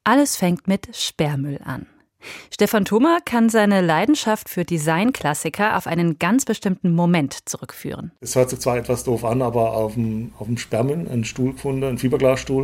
Alles fängt mit Sperrmüll an. Stefan Thoma kann seine Leidenschaft für Designklassiker auf einen ganz bestimmten Moment zurückführen. Es hört sich zwar etwas doof an, aber auf dem Sperrmüll einen Stuhl gefunden, einen Fiberglasstuhl,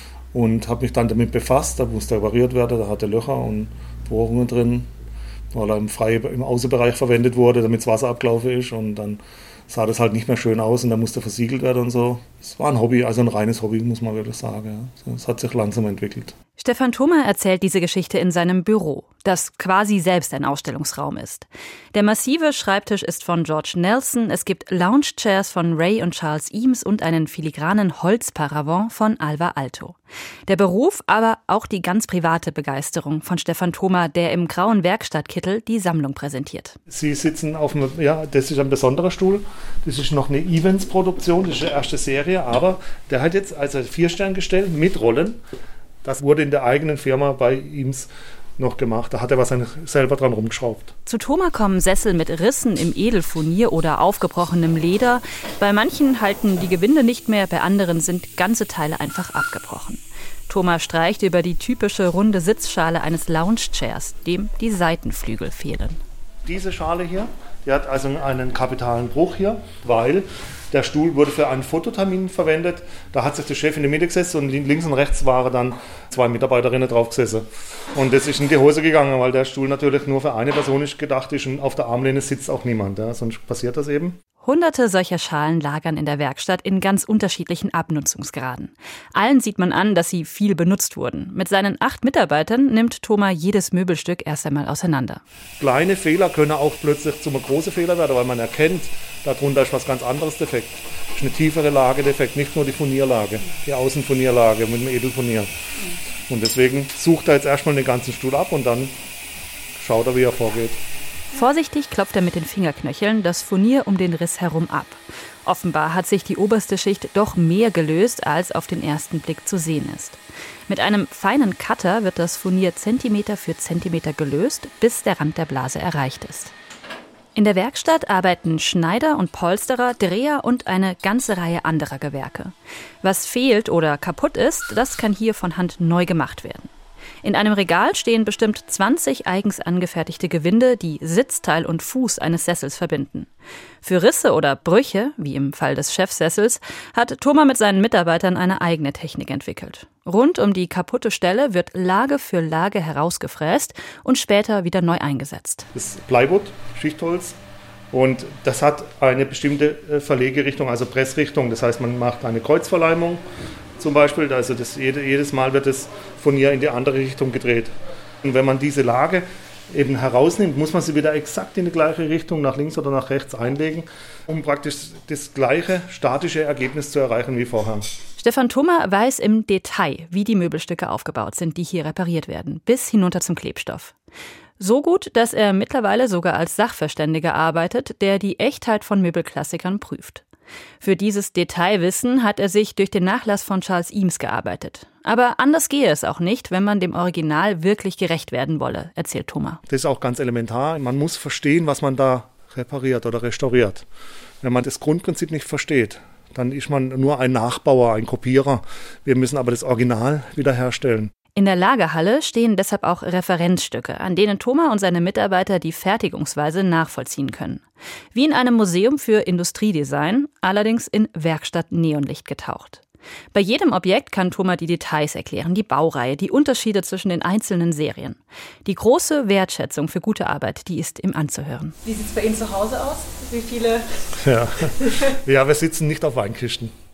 und habe mich dann damit befasst. Da musste repariert werden, da hatte Löcher und Bohrungen drin, weil er im Außenbereich verwendet wurde, damit das Wasser abgelaufen ist, und dann sah das halt nicht mehr schön aus und dann musste versiegelt werden und so. Es war ein Hobby, also ein reines Hobby, muss man wirklich sagen. Es hat sich langsam entwickelt. Stefan Thoma erzählt diese Geschichte in seinem Büro, das quasi selbst ein Ausstellungsraum ist. Der massive Schreibtisch ist von George Nelson, es gibt Loungechairs von Ray und Charles Eames und einen filigranen Holzparavent von Alvar Aalto. Der Beruf, aber auch die ganz private Begeisterung von Stefan Thoma, der im grauen Werkstattkittel die Sammlung präsentiert. Sie sitzen auf einem, das ist ein besonderer Stuhl, das ist noch eine Events-Produktion, das ist die erste Serie, aber der hat jetzt also 4-Stern-Gestell mit Rollen. Das wurde in der eigenen Firma bei Eames noch gemacht. Da hat er was selber dran rumgeschraubt. Zu Thoma kommen Sessel mit Rissen im Edelfurnier oder aufgebrochenem Leder. Bei manchen halten die Gewinde nicht mehr, bei anderen sind ganze Teile einfach abgebrochen. Thoma streicht über die typische runde Sitzschale eines Loungechairs, dem die Seitenflügel fehlen. Diese Schale hier, die hat also einen kapitalen Bruch hier, weil der Stuhl wurde für einen Fototermin verwendet. Da hat sich der Chef in die Mitte gesetzt und links und rechts waren dann 2 Mitarbeiterinnen drauf gesessen. Und das ist in die Hose gegangen, weil der Stuhl natürlich nur für eine Person nicht gedacht ist und auf der Armlehne sitzt auch niemand. Ja, sonst passiert das eben. Hunderte solcher Schalen lagern in der Werkstatt in ganz unterschiedlichen Abnutzungsgraden. Allen sieht man an, dass sie viel benutzt wurden. Mit seinen 8 Mitarbeitern nimmt Thoma jedes Möbelstück erst einmal auseinander. Kleine Fehler können auch plötzlich zu einem großen Fehler werden, weil man erkennt, darunter ist was ganz anderes defekt. Das ist eine tiefere Lage defekt, nicht nur die Furnierlage, die Außenfurnierlage mit dem Edelfurnier. Und deswegen sucht er jetzt erstmal den ganzen Stuhl ab und dann schaut er, wie er vorgeht. Vorsichtig klopft er mit den Fingerknöcheln das Furnier um den Riss herum ab. Offenbar hat sich die oberste Schicht doch mehr gelöst, als auf den ersten Blick zu sehen ist. Mit einem feinen Cutter wird das Furnier Zentimeter für Zentimeter gelöst, bis der Rand der Blase erreicht ist. In der Werkstatt arbeiten Schneider und Polsterer, Dreher und eine ganze Reihe anderer Gewerke. Was fehlt oder kaputt ist, das kann hier von Hand neu gemacht werden. In einem Regal stehen bestimmt 20 eigens angefertigte Gewinde, die Sitzteil und Fuß eines Sessels verbinden. Für Risse oder Brüche, wie im Fall des Chefsessels, hat Thoma mit seinen Mitarbeitern eine eigene Technik entwickelt. Rund um die kaputte Stelle wird Lage für Lage herausgefräst und später wieder neu eingesetzt. Das ist Plywood, Schichtholz. Und das hat eine bestimmte Verlegerichtung, also Pressrichtung. Das heißt, man macht eine Kreuzverleimung zum Beispiel. Also jedes Mal wird das Furnier in die andere Richtung gedreht. Und wenn man diese Lage eben herausnimmt, muss man sie wieder exakt in die gleiche Richtung, nach links oder nach rechts einlegen, um praktisch das gleiche statische Ergebnis zu erreichen wie vorher. Stefan Thoma weiß im Detail, wie die Möbelstücke aufgebaut sind, die hier repariert werden, bis hinunter zum Klebstoff. So gut, dass er mittlerweile sogar als Sachverständiger arbeitet, der die Echtheit von Möbelklassikern prüft. Für dieses Detailwissen hat er sich durch den Nachlass von Charles Eames gearbeitet. Aber anders gehe es auch nicht, wenn man dem Original wirklich gerecht werden wolle, erzählt Thoma. Das ist auch ganz elementar. Man muss verstehen, was man da repariert oder restauriert. Wenn man das Grundprinzip nicht versteht, dann ist man nur ein Nachbauer, ein Kopierer. Wir müssen aber das Original wiederherstellen. In der Lagerhalle stehen deshalb auch Referenzstücke, an denen Thoma und seine Mitarbeiter die Fertigungsweise nachvollziehen können. Wie in einem Museum für Industriedesign, allerdings in Werkstatt-Neonlicht getaucht. Bei jedem Objekt kann Thoma die Details erklären, die Baureihe, die Unterschiede zwischen den einzelnen Serien. Die große Wertschätzung für gute Arbeit, die ist ihm anzuhören. Wie sieht es bei Ihnen zu Hause aus? Wie viele? Ja, wir sitzen nicht auf Weinkisten.